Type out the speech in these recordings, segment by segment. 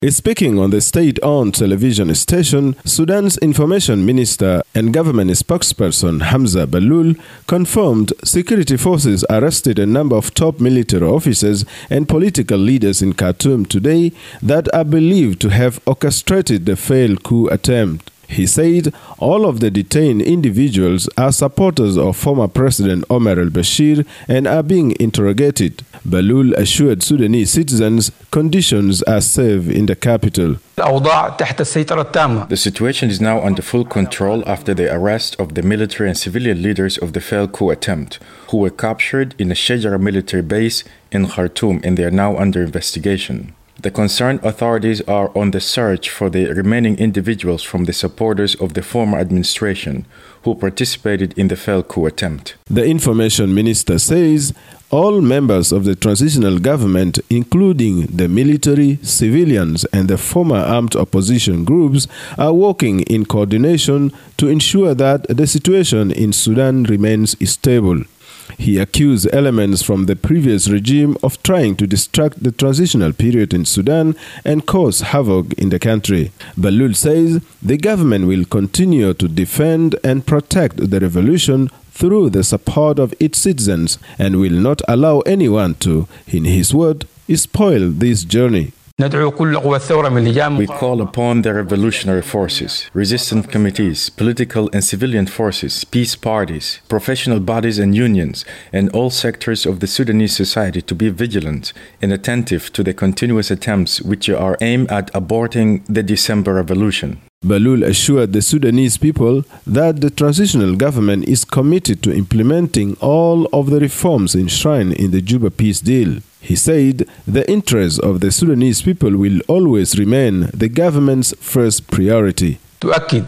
Speaking on the state-owned television station, Sudan's information minister and government spokesperson Hamza Baloul confirmed security forces arrested a number of top military officers and political leaders in Khartoum today that are believed to have orchestrated the failed coup attempt. He said all of the detained individuals are supporters of former President Omar al-Bashir and are being interrogated. Baloul assured Sudanese citizens conditions are safe in the capital. The situation is now under full control after the arrest of the military and civilian leaders of the failed coup attempt, who were captured in a Shajara military base in Khartoum, and they are now under investigation. The concerned authorities are on the search for the remaining individuals from the supporters of the former administration who participated in the failed coup attempt. The information minister says all members of the transitional government, including the military, civilians, and the former armed opposition groups, are working in coordination to ensure that the situation in Sudan remains stable. He accused elements from the previous regime of trying to distract the transitional period in Sudan and cause havoc in the country. Baloul says the government will continue to defend and protect the revolution through the support of its citizens and will not allow anyone to, in his word, spoil this journey. We call upon the revolutionary forces, resistance committees, political and civilian forces, peace parties, professional bodies and unions, and all sectors of the Sudanese society to be vigilant and attentive to the continuous attempts which are aimed at aborting the December revolution. Baloul assured the Sudanese people that the transitional government is committed to implementing all of the reforms enshrined in the Juba Peace Deal. He said the interests of the Sudanese people will always remain the government's first priority. We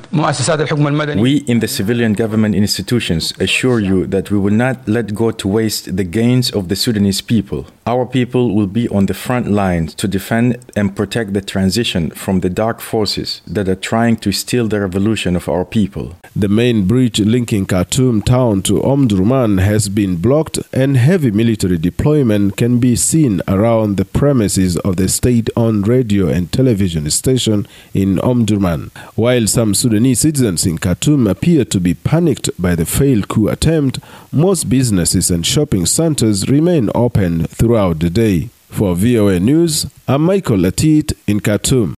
in the civilian government institutions assure you that we will not let go to waste the gains of the Sudanese people. Our people will be on the front lines to defend and protect the transition from the dark forces that are trying to steal the revolution of our people. The main bridge linking Khartoum town to Omdurman has been blocked and heavy military deployment can be seen around the premises of the state-owned radio and television station in Omdurman. While some Sudanese citizens in Khartoum appear to be panicked by the failed coup attempt, most businesses and shopping centers remain open throughout the day. For VOA News, I'm Michael Latit in Khartoum.